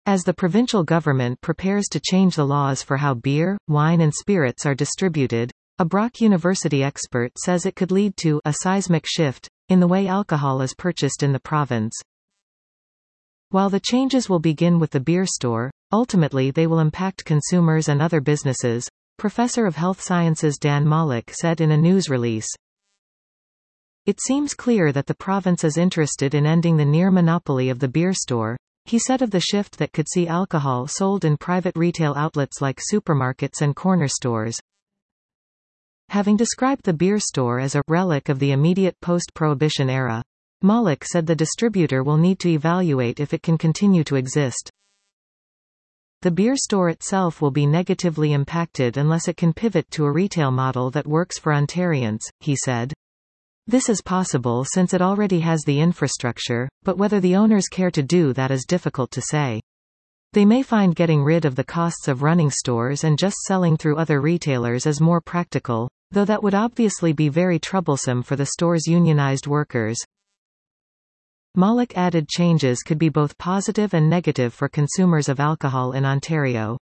As the provincial government prepares to change the laws for how beer, wine and spirits are distributed, a Brock University expert says it could lead to a seismic shift in the way alcohol is purchased in the province. While the changes will begin with the beer store, ultimately they will impact consumers and other businesses, Professor of Health Sciences Dan Malik said in a news release. It seems clear that the province is interested in ending the near monopoly of the beer store, he said of the shift that could see alcohol sold in private retail outlets like supermarkets and corner stores. Having described the beer store as a relic of the immediate post-prohibition era, Malik said the distributor will need to evaluate if it can continue to exist. The beer store itself will be negatively impacted unless it can pivot to a retail model that works for Ontarians, he said. This is possible since it already has the infrastructure, but whether the owners care to do that is difficult to say. They may find getting rid of the costs of running stores and just selling through other retailers is more practical, though that would obviously be very troublesome for the store's unionized workers. Malik added changes could be both positive and negative for consumers of alcohol in Ontario.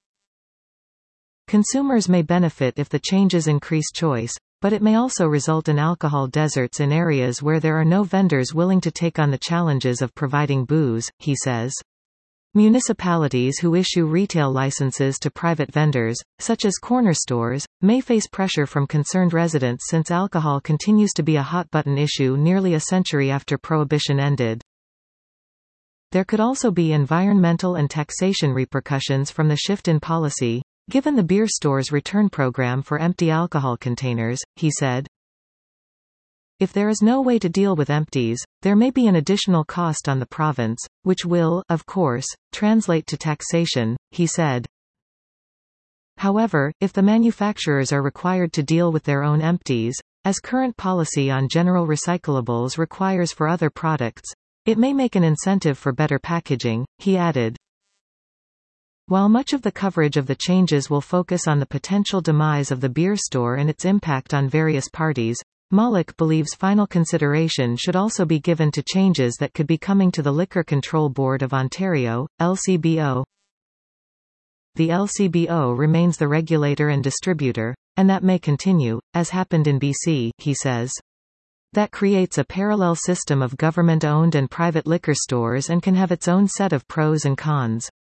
Consumers may benefit if the changes increase choice, but it may also result in alcohol deserts in areas where there are no vendors willing to take on the challenges of providing booze, he says. Municipalities who issue retail licenses to private vendors, such as corner stores, may face pressure from concerned residents since alcohol continues to be a hot-button issue nearly a century after Prohibition ended. There could also be environmental and taxation repercussions from the shift in policy, given the beer store's return program for empty alcohol containers, he said. If there is no way to deal with empties, there may be an additional cost on the province, which will, of course, translate to taxation, he said. However, if the manufacturers are required to deal with their own empties, as current policy on general recyclables requires for other products, it may make an incentive for better packaging, he added. While much of the coverage of the changes will focus on the potential demise of the beer store and its impact on various parties, Malik believes final consideration should also be given to changes that could be coming to the Liquor Control Board of Ontario, LCBO. The LCBO remains the regulator and distributor, and that may continue, as happened in BC, he says. That creates a parallel system of government-owned and private liquor stores and can have its own set of pros and cons.